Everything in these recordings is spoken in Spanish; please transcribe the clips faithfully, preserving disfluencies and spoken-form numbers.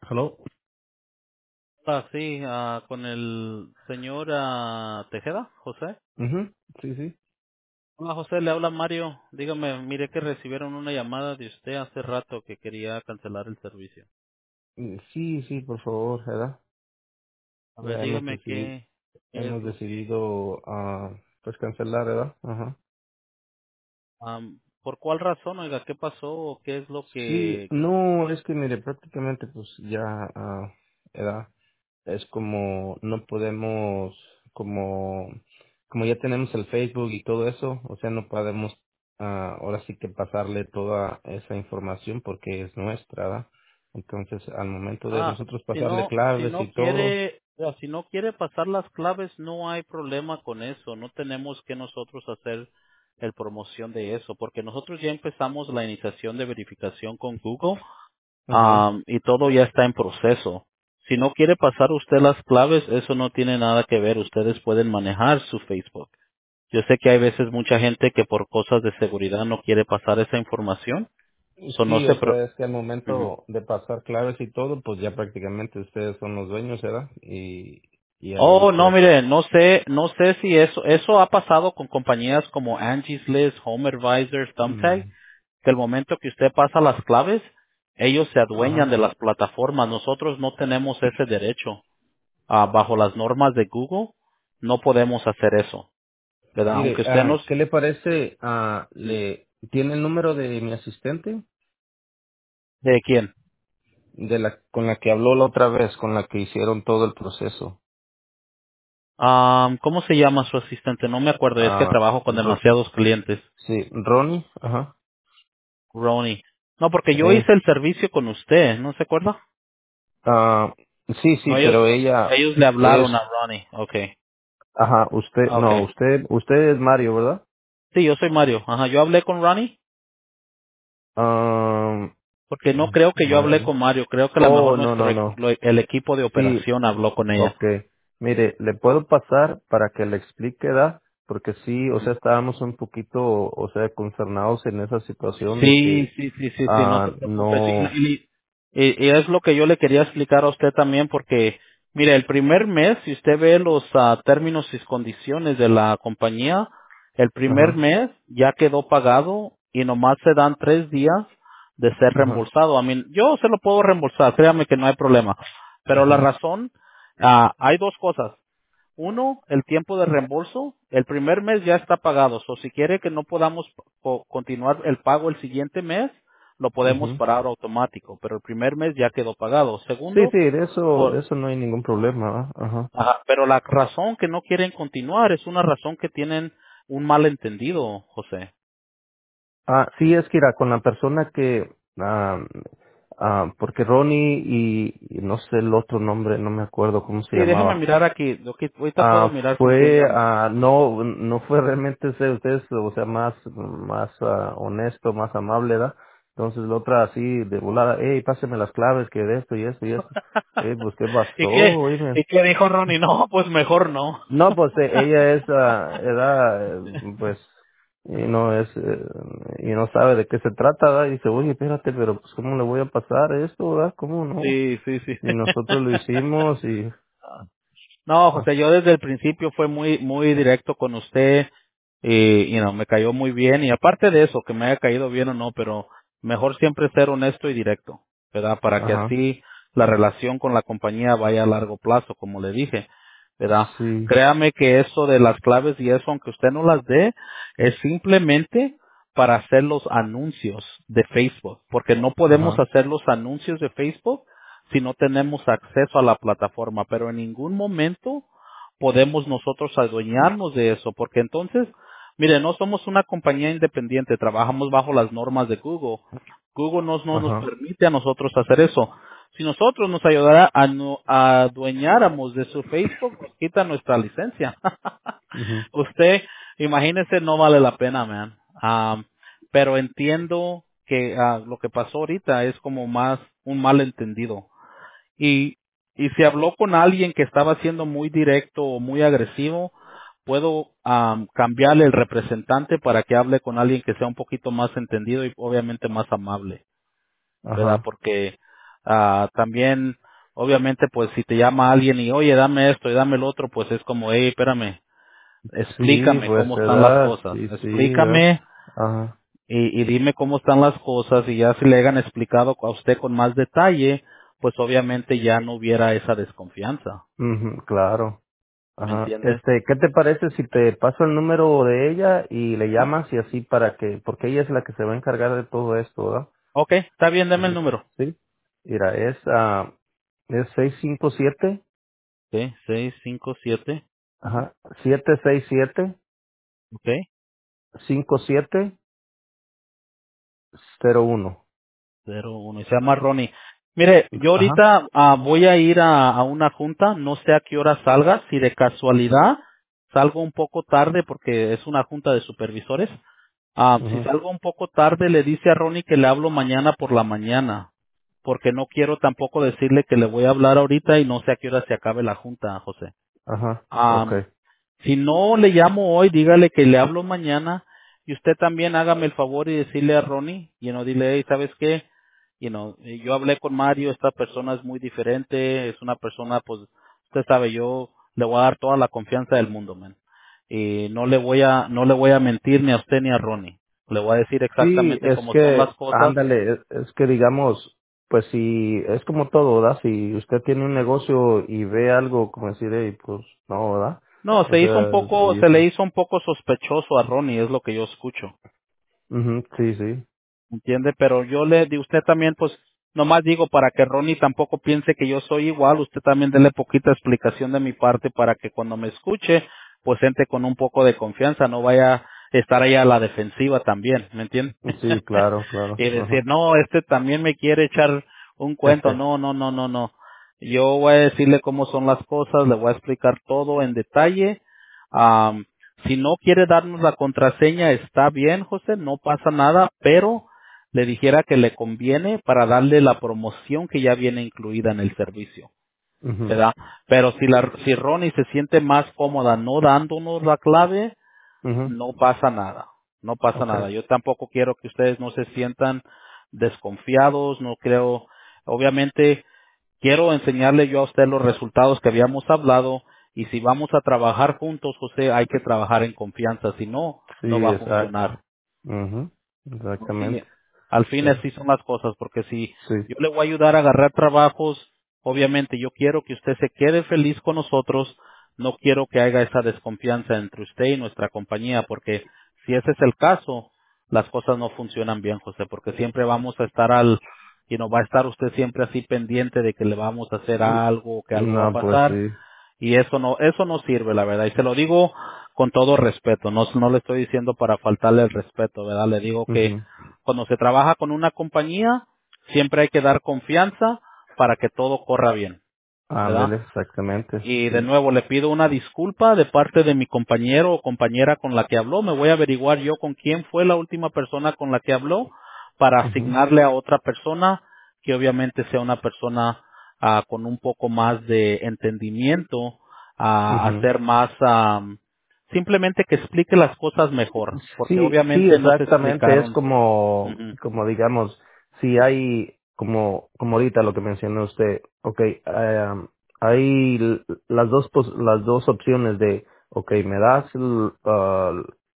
Hello. Ah, sí, ah, con el señor ah, Tejeda, José. Ujú, sí, sí. Hola, José, le habla Mario. Dígame, mire que recibieron una llamada de usted hace rato que quería cancelar el servicio. Mm, Sí, sí, por favor, ¿verdad? A ver, Ya hemos dígame decidido, qué, qué es hemos lo que... decidido, ah, pues cancelar, ¿verdad? Ajá. am, ¿por cuál razón, oiga, qué pasó o qué es lo Sí, que... no, es que mire, prácticamente pues ya, ah, ¿verdad? Es como no podemos, como, como ya tenemos el Facebook y todo eso, o sea, no podemos, ah, ahora sí que pasarle toda esa información porque es nuestra, ¿verdad? Entonces, al momento de Ah, nosotros si pasarle no, si claves no y todo, quiere, o sea, si no quiere pasar las claves, no hay problema con eso. No tenemos que nosotros hacer el promoción de eso, porque nosotros ya empezamos la iniciación de verificación con Google. ajá. Am, y todo ya está en proceso. Si no quiere pasar usted las claves, eso no tiene nada que ver. Ustedes pueden manejar su Facebook. Yo sé que hay veces mucha gente que por cosas de seguridad no quiere pasar esa información. Eso no Sí, se... o Pro sea, es que al Ujú. momento de pasar claves y todo, pues ya prácticamente ustedes son los dueños, ¿verdad? Y, y ahí Oh, no, pues, mire, no sé, no sé si eso, eso ha pasado con compañías como Angie's List, Home Advisor, Thumbtack, mm, que el momento que usted pasa las claves, ellos se adueñan ajá. de las plataformas. Nosotros no tenemos ese derecho. Ah, bajo las normas de Google, no podemos hacer eso, ¿verdad? Mire, Aunque usted ah, nos... ¿qué le parece? Ah, le, ¿tiene el número de mi asistente? ¿De quién? De la, con la que habló la otra vez, con la que hicieron todo el proceso. Ah, ¿cómo se llama su asistente? No me acuerdo, es que Ah, trabajo con Ro- demasiados clientes. sí, Ronnie, ajá. Ronnie. No, porque yo Eh, hice el servicio con usted, ¿no se acuerda? ah, sí, sí, No, ellos, pero ella ellos le es, hablaron a Ronnie. Okay, ajá, usted, no, okay. usted, usted es Mario, ¿verdad? Sí, yo soy Mario. Ajá, yo hablé con Ronnie, Ah, porque no creo que yo hablé Mario. con Mario, creo que a lo mejor Oh, no, nuestro, no, e- no. lo- el equipo de Sí, operación habló con ella. ok. Mire, le puedo pasar para que le explique, ¿da? Porque sí, o Ujú. sea, estábamos un poquito, o sea, concernados en esa situación de Sí, que, sí, sí, sí, sí, no ah, se preocupe. Sí, no, y, y- y es lo que yo le quería explicar a usted también, porque, mire, el primer mes, si usted ve los ah, términos y condiciones de la compañía, el primer ajá, mes ya quedó pagado y nomás se dan tres días de ser ajá, reembolsado. A mí, yo se lo puedo reembolsar, créame que no hay problema. Pero la ajá, razón, ah, hay dos cosas. Uno, el tiempo de reembolso. El primer mes ya está pagado. O si quiere que no podamos co- continuar el pago el siguiente mes, lo podemos ujú. parar automático. Pero el primer mes ya quedó pagado. Sí, Segundo, sí, de eso, de por, eso no hay ningún problema, ¿va? Ajá. ajá, pero la razón que no quieren continuar es una razón que tienen un malentendido, José. Ah, sí, es que era con la persona que, ah, ah, porque Ronnie y, y no sé el otro nombre, no me acuerdo cómo se Sí, déjeme llamaba. mirar aquí. Lo que- Ahorita puedo Ah, mirar con quién fue, yo hablé. ah, no, no fue realmente ese, usted, o sea, más, más ah, honesto, más amable, ¿verdad? Entonces la otra así de volada, hey, páseme las claves que de esto y esto y esto. Eh, pues qué ¿Y pasó, qué? oíme. ¿Y qué dijo Ronnie? No, pues mejor no. No, pues eh, ella es, ah, era, eh, pues, y no es, eh, y no sabe de qué se trata, ¿verdad? Y dice, oye, espérate, pero pues cómo le voy a pasar esto, ¿verdad? ¿Cómo no? Sí, sí, sí. Y nosotros lo hicimos y, No, ah, José, yo desde el principio fue muy muy directo con usted y you know, me cayó muy bien y aparte de eso, que me haya caído bien o no, pero mejor siempre ser honesto y directo, ¿verdad? Para que ajá, así la relación con la compañía vaya a largo plazo, como le dije, ¿verdad? sí, Créame que eso de las claves y eso, aunque usted no las dé, es simplemente para hacer los anuncios de Facebook, porque no podemos ajá, hacer los anuncios de Facebook si no tenemos acceso a la plataforma, pero en ningún momento podemos nosotros adueñarnos de eso, porque entonces, mire, no somos una compañía independiente, trabajamos bajo las normas de Google. Google no, no nos ajá. permite a nosotros hacer eso. Si nosotros nos ayudara a, no- a adueñáramos de su Facebook, nos quita nuestra licencia. Ujú. Usted, imagínese, no vale la pena, man. Am, pero entiendo que ah, lo que pasó ahorita es como más un malentendido y, y si habló con alguien que estaba siendo muy directo o muy agresivo, puedo am, cambiarle el representante para que hable con alguien que sea un poquito más entendido y obviamente más amable, ¿verdad? Ajá. Porque Ah, también, obviamente, pues si te llama alguien y, oye, dame esto y dame el otro, pues es como, hey, espérame, Sí, explícame pues cómo se están las da, cosas, sí, sí, ¿verdad? explícame Ajá. y, y dime cómo están las cosas y ya si le hayan explicado a usted con más detalle, pues obviamente ya no hubiera esa desconfianza, Ujú, claro. ¿me Ajá. entiende? Este, ¿qué te parece si te paso el número de ella y le Ujú. llamas y así para que, porque ella es la que se va a encargar de todo esto, ¿verdad? Ok, está bien, dame el Ujú. número. Sí. Mira, es, ah, es seis cinco siete, Sí, seis cinco siete. ajá, siete seis siete, Ok. cinco siete cero uno. Cero uno. Se llama Ronnie. Mire, yo Ajá, ahorita ah, voy a ir a, a una junta, no sé a qué hora salga, si de casualidad salgo un poco tarde porque es una junta de supervisores. Ah, si ajá, salgo un poco tarde, le dice a Ronnie que le hablo mañana por la mañana, porque no quiero tampoco decirle que le voy a hablar ahorita y no sé a qué hora se acabe la junta, José. ajá, Am, okay. si no le llamo hoy, dígale que le hablo mañana y usted también hágame el favor y decirle a Ronnie, y no dile, hey, ¿sabes qué? You know, eh, yo hablé con Mario, esta persona es muy diferente, es una persona, pues, usted sabe, yo le voy a dar toda la confianza del mundo, man. Y no le voy a, no le voy a mentir ni a usted ni a Ronnie. Le voy a decir Sí, exactamente es cómo son las que, cosas. ándale, es, es que digamos, pues si, es como todo, ¿verdad? Si usted tiene un negocio y ve algo, como decir, hey, pues no, ¿verdad? No, O se hizo un sea, poco, y se le eso. hizo un poco sospechoso a Ronnie, es lo que yo escucho. Ujú, sí, sí. ¿Entiende? Pero yo le di usted también, pues, nomás digo para que Ronnie tampoco piense que yo soy igual, usted también dele poquita explicación de mi parte para que cuando me escuche, pues entre con un poco de confianza, no vaya a estar ahí a la defensiva también, ¿me entiende? Sí, claro, claro. Y decir, Ajá. no, este también me quiere echar un cuento, no, no, no, no, no. Yo voy a decirle cómo son las cosas, le voy a explicar todo en detalle. Am, si no quiere darnos la contraseña, está bien, José, no pasa nada, pero le dijera que le conviene para darle la promoción que ya viene incluida en el servicio, Ujú, ¿verdad? Pero si la, si Ronnie se siente más cómoda no dándonos la clave, ujú, no pasa nada, no pasa okay. nada. Yo tampoco quiero que ustedes no se sientan desconfiados, no creo, obviamente quiero enseñarle yo a usted los resultados que habíamos hablado y si vamos a trabajar juntos, José, hay que trabajar en confianza, si no, Sí, no va a funcionar. exacto. Ujú, Y exactamente. al fin Sí, así son las cosas, porque si sí. yo le voy a ayudar a agarrar trabajos, obviamente yo quiero que usted se quede feliz con nosotros, no quiero que haya esa desconfianza entre usted y nuestra compañía, porque si ese es el caso, las cosas no funcionan bien, José, porque siempre vamos a estar al, y no va a estar usted siempre así pendiente de que le vamos a hacer N- algo, que algo va a No, pues pasar, sí. y eso no eso no sirve, la verdad, y se lo digo con todo respeto, no no le estoy diciendo para faltarle el respeto, ¿verdad? Le digo que Ujú. cuando se trabaja con una compañía siempre hay que dar confianza para que todo corra bien, ¿verdad? Ándele, exactamente. Y de Sí. nuevo le pido una disculpa de parte de mi compañero o compañera con la que habló. Me voy a averiguar yo con quién fue la última persona con la que habló para Ujú, asignarle a otra persona que obviamente sea una persona ah, con un poco más de entendimiento, a ujú. hacer más, am, simplemente que explique las cosas mejor, porque Sí, sí, obviamente no se exactamente. Es explicaron. como, Ujú, como digamos, si hay, como, como ahorita lo que mencionó usted, okay, eh, hay l- las dos, pos- las dos opciones de, okay, me das l- ah,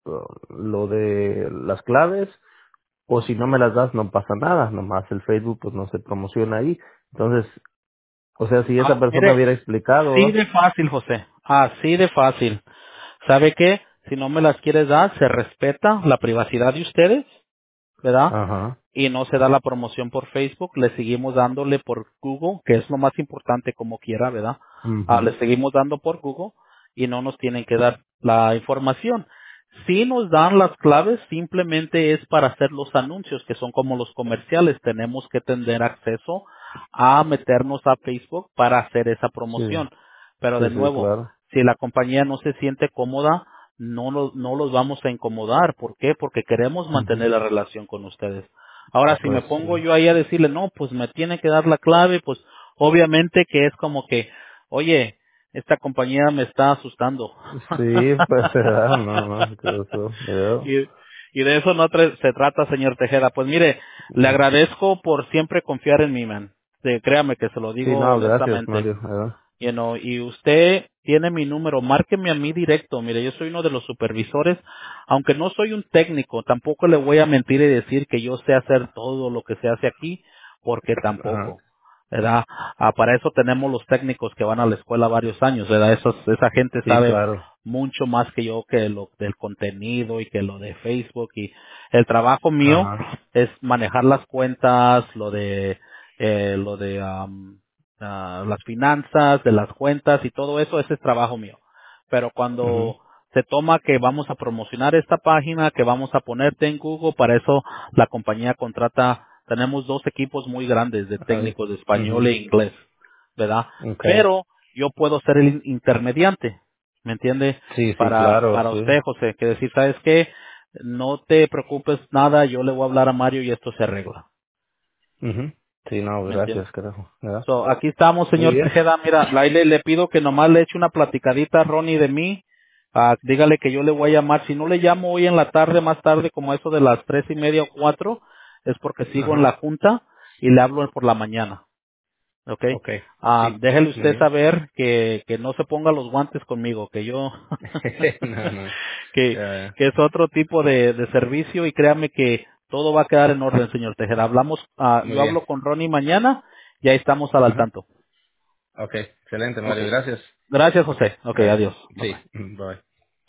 lo de las claves, o si no me las das no pasa nada, nomás el Facebook pues no se promociona ahí. Entonces, o sea, si esa Ah, persona mire, hubiera explicado, sí ¿no? de fácil, José. Así de fácil. ¿Sabe qué? Si no me las quieres dar, se respeta la privacidad de ustedes, ¿verdad? Ajá. Y no se da la promoción por Facebook, le seguimos dándole por Google, que es lo más importante como quiera, ¿verdad? Ah, Mhm. le seguimos dando por Google y no nos tienen que dar la información. Si nos dan las claves, simplemente es para hacer los anuncios, que son como los comerciales. Tenemos que tener acceso a meternos a Facebook para hacer esa Sí, promoción. Pero sí, de sí, nuevo, claro. si la compañía no se siente cómoda, no los, no los vamos a incomodar. ¿Por qué? Porque queremos Mhm. mantener la relación con ustedes. Ahora, si me Pues pongo sí. yo ahí a decirle, no, pues me tiene que dar la clave, pues obviamente que es como que, oye, esta compañía me está asustando. Sí, pues será, no, no, que eso, y, yo. y de eso no tra- se trata, señor Tejeda. Pues mire, le Ujú. agradezco por siempre confiar en mí, man. de- créame que se lo Sí, digo no, gracias, honestamente. Mario, ¿verdad? You know, y usted tiene mi número, márqueme a mí directo. Mire, yo soy uno de los supervisores, aunque no soy un técnico, tampoco le voy a mentir y decir que yo sé hacer todo lo que se hace aquí, porque Ajá. tampoco, ¿verdad? Ah, para eso tenemos los técnicos que van a la escuela varios años, ¿verdad? Esos, esa gente Sí, sabe claro. mucho más que yo que lo del contenido y que lo de Facebook, y el trabajo mío Ajá. es manejar las cuentas, lo de eh, lo de am, ah, las finanzas, de las cuentas y todo eso, ese es trabajo mío. Pero Mhm. cuando se toma que vamos a promocionar esta página, que vamos a ponerte en Google, para eso la compañía contrata, tenemos dos equipos muy grandes de Ay. técnicos de español Mhm. e inglés, ¿verdad? Okay. Pero yo puedo ser el intermediante, ¿me entiende? Sí, sí, Para, claro, para sí. usted, José, que decir, ¿sabes qué? No te preocupes nada, yo le voy a hablar a Mario y esto se arregla, Mhm. Sí, no, ¿me entiende? gracias, carajo, ¿verdad? So, aquí estamos, Muy señor bien. Tejeda. Mira, ahí le, le pido que nomás le eche una platicadita a Ronnie de mí. Ah, dígale que yo le voy a llamar. Si no le llamo hoy en la tarde, más tarde, como eso de las tres y media o cuatro, es porque sigo en la Ajá. junta y le hablo por la mañana. ¿Ok? Okay. Ah, Sí, déjele muy usted bien. saber que, que no se ponga los guantes conmigo, que yo, No, no. que, Ya, ya. que es otro tipo de, de servicio y créame que todo va a quedar en orden, señor Tejeda. Hablamos, ah, Muy yo bien. hablo con Ronnie mañana y ahí estamos al Ajá. tanto. Okay. Excelente, Ok. Mario, gracias. Gracias, José. Ok, Gracias. adiós. Bye bye. Sí. Bye.